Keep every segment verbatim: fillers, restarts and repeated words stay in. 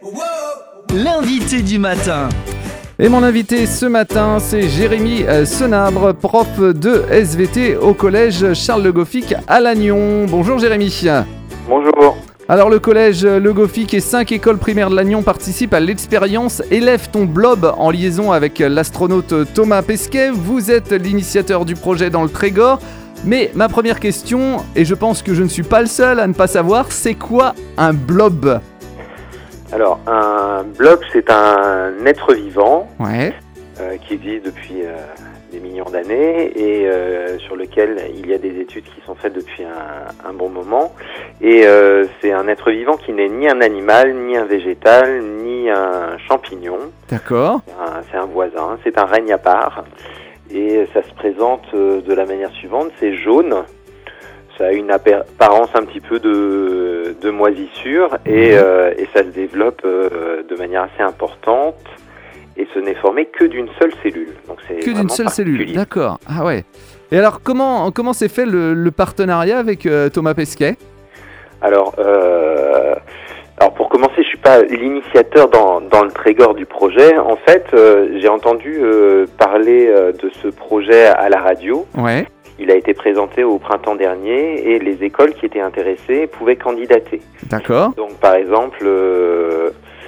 L'invité du matin. Et mon invité ce matin, c'est Jérémy Senabre, prof de S V T au collège Charles Le Goffik à Lannion. Bonjour Jérémy. Bonjour. Alors le collège Le Goffik et cinq écoles primaires de Lannion participent à l'expérience Élève ton blob en liaison avec l'astronaute Thomas Pesquet. Vous êtes l'initiateur du projet dans le Trégor. Mais ma première question, et je pense que je ne suis pas le seul à ne pas savoir, c'est quoi un blob ? Alors, un blob, c'est un être vivant Ouais. euh, qui existe depuis euh, des millions d'années et euh, sur lequel il y a des études qui sont faites depuis un, un bon moment. Et euh, c'est un être vivant qui n'est ni un animal, ni un végétal, ni un champignon. D'accord. C'est un, c'est un voisin, c'est un règne à part. Et ça se présente de la manière suivante, c'est jaune. Ça a une apparence un petit peu de, de moisissure et, euh, et ça se développe euh, de manière assez importante et ce n'est formé que d'une seule cellule. Donc c'est que d'une seule cellule, d'accord. Ah ouais. Et alors comment comment s'est fait le, le partenariat avec euh, Thomas Pesquet ? Alors, euh, alors pour commencer, je suis pas l'initiateur dans, dans le Trégor du projet. En fait, euh, j'ai entendu euh, parler euh, de ce projet à la radio. Ouais. Il a été présenté au printemps dernier et les écoles qui étaient intéressées pouvaient candidater. D'accord. Donc par exemple, euh,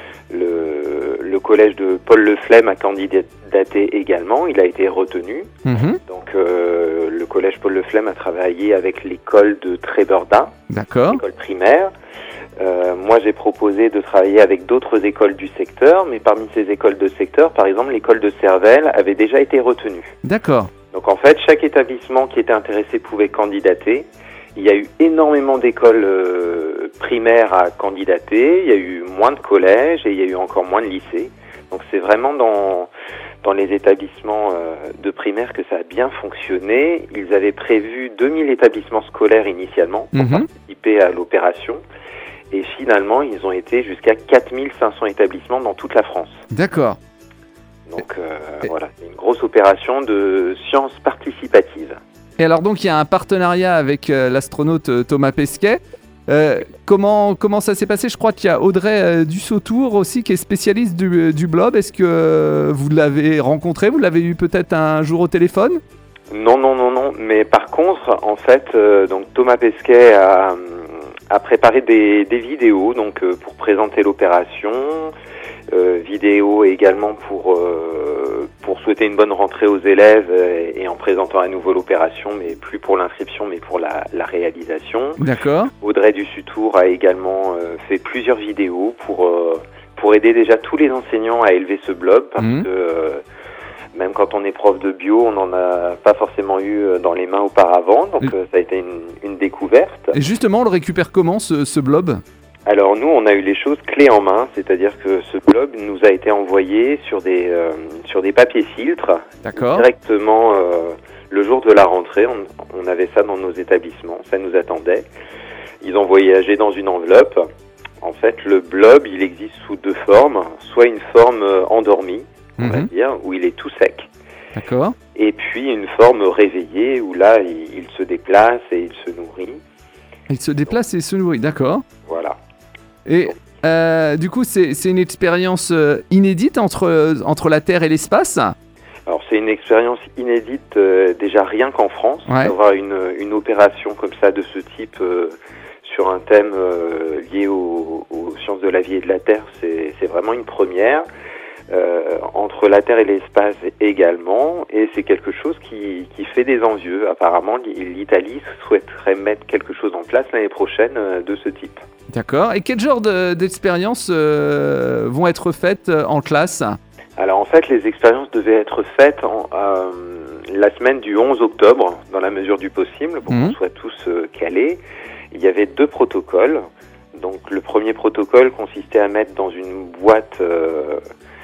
le, le collège de Paul Leflemme a candidaté également, il a été retenu. Mmh. Donc euh, le collège Paul Leflemme a travaillé avec l'école de Trébeurda, D'accord. l'école primaire. Euh, moi j'ai proposé de travailler avec d'autres écoles du secteur, mais parmi ces écoles de secteur, par exemple l'école de Cervelle avait déjà été retenue. D'accord. Donc en fait, chaque établissement qui était intéressé pouvait candidater. Il y a eu énormément d'écoles euh, primaires à candidater, il y a eu moins de collèges et il y a eu encore moins de lycées. Donc c'est vraiment dans, dans les établissements euh, de primaire que ça a bien fonctionné. Ils avaient prévu deux mille établissements scolaires initialement pour Mmh. participer à l'opération. Et finalement, ils ont été jusqu'à quatre mille cinq cents établissements dans toute la France. D'accord. Donc euh, voilà, c'est une grosse opération de sciences participatives. Et alors donc il y a un partenariat avec euh, l'astronaute euh, Thomas Pesquet. Euh, comment, comment ça s'est passé ? Je crois qu'il y a Audrey euh, Dussautour aussi qui est spécialiste du, du blob. Est-ce que euh, vous l'avez rencontré ? Vous l'avez eu peut-être un jour au téléphone ? Non, non, non, non. Mais par contre, en fait, euh, donc Thomas Pesquet a, a préparé des, des vidéos donc euh, pour présenter l'opération. Euh, vidéo également pour euh, pour souhaiter une bonne rentrée aux élèves et, et en présentant à nouveau l'opération, mais plus pour l'inscription, mais pour la, la réalisation. D'accord. Audrey Dussautour a également euh, fait plusieurs vidéos pour euh, pour aider déjà tous les enseignants à élever ce blob, parce Mmh. que euh, même quand on est prof de bio, on n'en a pas forcément eu dans les mains auparavant, donc euh, ça a été une, une découverte. Et justement, on le récupère comment ce, ce blob ? Alors nous, on a eu les choses clés en main, c'est-à-dire que ce blob nous a été envoyé sur des euh, sur des papiers filtres. D'accord. Directement euh, le jour de la rentrée. On, on avait ça dans nos établissements, ça nous attendait. Ils ont voyagé dans une enveloppe. En fait, le blob, il existe sous deux formes. Soit une forme euh, endormie, on va Mmh. dire, où il est tout sec. D'accord. Et puis une forme réveillée, où là, il, il se déplace et il se nourrit. Il se déplace et se nourrit, d'accord. Voilà. Et euh, du coup, c'est, c'est une expérience euh, inédite entre, euh, entre la Terre et l'espace ? Alors c'est une expérience inédite euh, déjà rien qu'en France, Ouais. d'avoir une, une opération comme ça de ce type euh, sur un thème euh, lié aux, aux sciences de la vie et de la Terre, c'est, c'est vraiment une première. Euh, entre la Terre et l'espace également, et c'est quelque chose qui, qui fait des envieux. Apparemment, l'Italie souhaiterait mettre quelque chose en place l'année prochaine euh, de ce type. D'accord. Et quel genre de, d'expériences euh, vont être faites euh, en classe ? Alors en fait, les expériences devaient être faites en, euh, la semaine du onze octobre, dans la mesure du possible, pour Mmh. qu'on soit tous euh, calés. Il y avait deux protocoles. Donc le premier protocole consistait à mettre dans une boîte euh,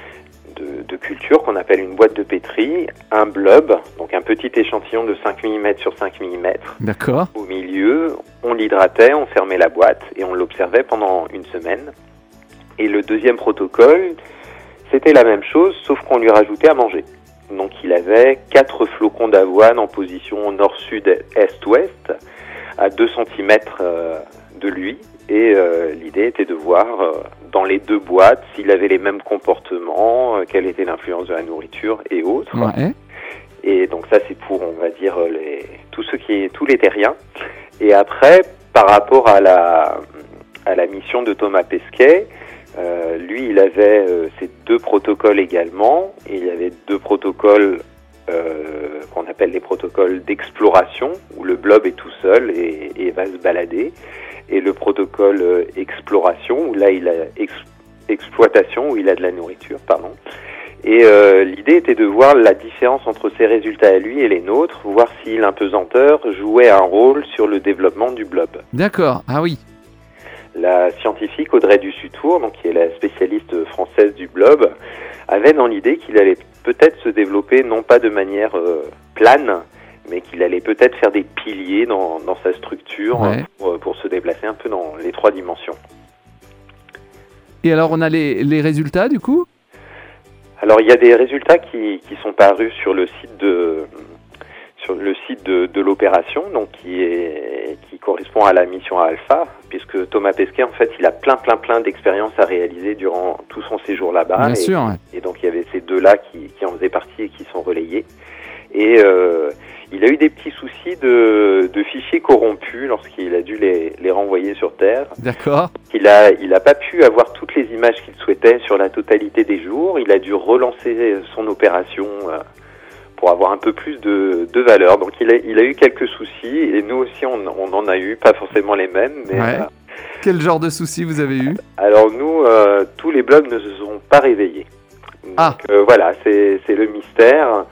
de, de culture qu'on appelle une boîte de pétri un blob, donc un petit échantillon de cinq millimètres sur cinq millimètres. D'accord. Au milieu, on l'hydratait, on fermait la boîte et on l'observait pendant une semaine. Et le deuxième protocole, c'était la même chose, sauf qu'on lui rajoutait à manger. Donc il avait quatre flocons d'avoine en position nord-sud-est-ouest, à deux centimètres euh, de lui. Et euh, l'idée était de voir euh, dans les deux boîtes, s'il avait les mêmes comportements, euh, quelle était l'influence de la nourriture et autres. Ouais. Et donc ça, c'est pour, on va dire, les, tout ce qui est, tous les terriens. Et après, par rapport à la, à la mission de Thomas Pesquet, euh, lui, il avait euh, ces deux protocoles également. Et il y avait deux protocoles euh, qu'on appelle les protocoles d'exploration, où le blob est tout seul et, et va se balader. Et le protocole euh, exploration, où là, il a ex, exploitation, où il a de la nourriture, pardon. Et euh, l'idée était de voir la différence entre ses résultats à lui et les nôtres, voir si l'impesanteur jouait un rôle sur le développement du blob. D'accord, ah oui. La scientifique Audrey Dussutour, donc qui est la spécialiste française du blob, avait dans l'idée qu'il allait peut-être se développer non pas de manière euh, plane, mais qu'il allait peut-être faire des piliers dans, dans sa structure ouais. pour, pour se déplacer un peu dans les trois dimensions. Et alors on a les, les résultats du coup ? Alors il y a des résultats qui, qui sont parus sur le site de sur le site de, de l'opération, donc qui est qui correspond à la mission Alpha, puisque Thomas Pesquet en fait il a plein plein plein d'expériences à réaliser durant tout son séjour là-bas. Bien et, sûr. Ouais. Et donc il y avait ces deux-là qui, qui en faisaient partie et qui sont relayés. Et euh, il a eu des petits soucis de, de fichiers corrompus lorsqu'il a dû les, les renvoyer sur Terre. D'accord. Il a, il a pas pu avoir toutes les images qu'il souhaitait sur la totalité des jours. Il a dû relancer son opération euh, pour avoir un peu plus de, de valeur. Donc il a, il a eu quelques soucis et nous aussi on, on en a eu, pas forcément les mêmes. Mais, ouais. euh, Quel genre de soucis vous avez eu ? Alors nous, euh, tous les blogs ne se sont pas réveillés. Donc ah. euh, voilà, c'est, c'est le mystère.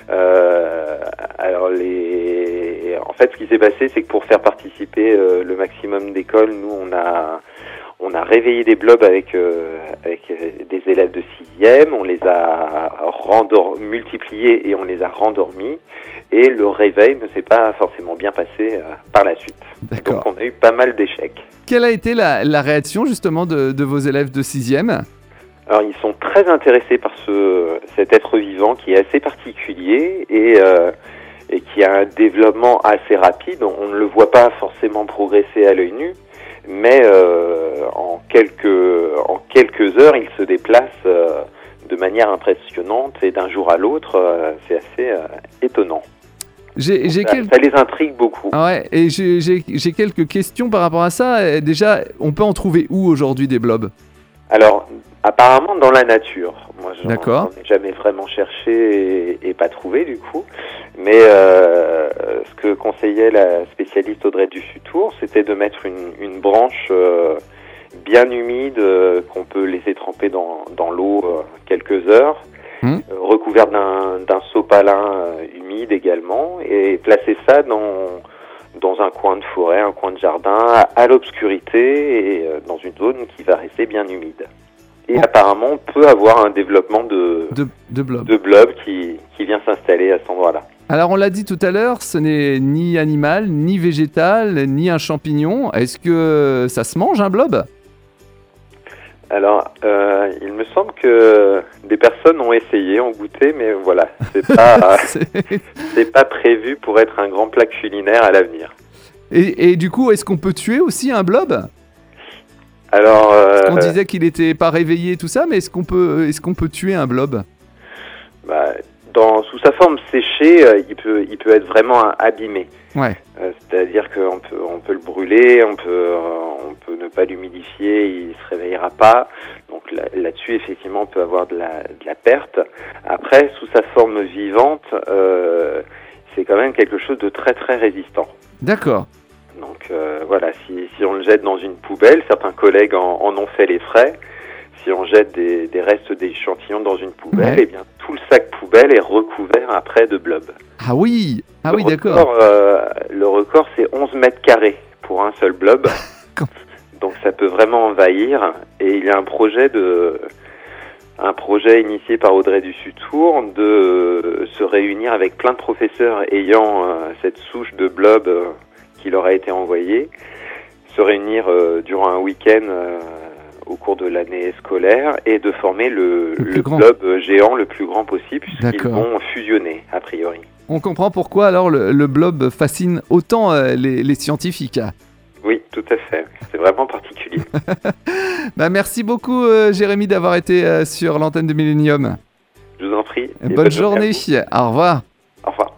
Euh, alors les, en fait, ce qui s'est passé, c'est que pour faire participer euh, le maximum d'écoles, nous on a, on a réveillé des blobs avec euh, avec des élèves de sixième, on les a rendor- multipliés et on les a rendormis, et le réveil ne s'est pas forcément bien passé euh, par la suite. D'accord. Donc on a eu pas mal d'échecs. Quelle a été la, la réaction justement de, de vos élèves de sixième ? Alors ils sont très intéressés par ce, cet être vivant qui est assez particulier et, euh, et qui a un développement assez rapide. On ne le voit pas forcément progresser à l'œil nu, mais euh, en, quelques, en quelques heures, il se déplace euh, de manière impressionnante et d'un jour à l'autre, euh, c'est assez euh, étonnant. J'ai, j'ai ça, quel... ça les intrigue beaucoup. Ah ouais, et j'ai, j'ai, j'ai quelques questions par rapport à ça. Déjà, on peut en trouver où aujourd'hui des blobs ? Alors, apparemment dans la nature. Moi, je D'accord. n'en ai jamais vraiment cherché et, et pas trouvé du coup. Mais euh, ce que conseillait la spécialiste Audrey Dussutour, c'était de mettre une, une branche euh, bien humide euh, qu'on peut laisser tremper dans, dans l'eau euh, quelques heures, mmh. euh, recouverte d'un, d'un sopalin euh, humide également, et placer ça dans dans un coin de forêt, un coin de jardin, à, à l'obscurité et euh, dans une zone qui va rester bien humide. Et oh. apparemment, on peut avoir un développement de, de, de blob, de blob qui, qui vient s'installer à cet endroit-là. Alors, on l'a dit tout à l'heure, ce n'est ni animal, ni végétal, ni un champignon. Est-ce que ça se mange, un blob ? Alors, euh, il me semble que des personnes ont essayé, ont goûté, mais voilà, c'est pas, c'est... c'est pas prévu pour être un grand plat culinaire à l'avenir. Et, et du coup, est-ce qu'on peut tuer aussi un blob ? Alors, euh, on disait qu'il n'était pas réveillé, tout ça, mais est-ce qu'on peut, est-ce qu'on peut tuer un blob ? Bah, dans, sous sa forme séchée, euh, il peut, il peut être vraiment abîmé. Ouais. Euh, c'est-à-dire qu'on peut, on peut le brûler, on peut, euh, on peut ne pas l'humidifier, il se réveillera pas. Donc là, là-dessus, effectivement, on peut avoir de la, de la perte. Après, sous sa forme vivante, euh, c'est quand même quelque chose de très très résistant. D'accord. Donc euh, voilà, si, si on le jette dans une poubelle, certains collègues en, en ont fait les frais. Si on jette des, des restes d'échantillons dans une poubelle, ouais. eh bien tout le sac poubelle est recouvert après de blob. Ah oui, ah le oui, record, d'accord. Euh, le record, c'est onze mètres carrés pour un seul blob. Donc ça peut vraiment envahir. Et il y a un projet de, un projet initié par Audrey Dussutour de se réunir avec plein de professeurs ayant euh, cette souche de blob euh, qui leur a été envoyée, se réunir euh, durant un week-end. Euh, au cours de l'année scolaire et de former le, le, le blob géant le plus grand possible puisqu'ils D'accord. vont fusionner a priori. On comprend pourquoi alors le, le blob fascine autant euh, les, les scientifiques. Oui, tout à fait. C'est vraiment particulier. Bah, merci beaucoup, euh, Jérémy, d'avoir été euh, sur l'antenne de Millennium. Je vous en prie. Bonne, bonne journée. Au revoir. Au revoir.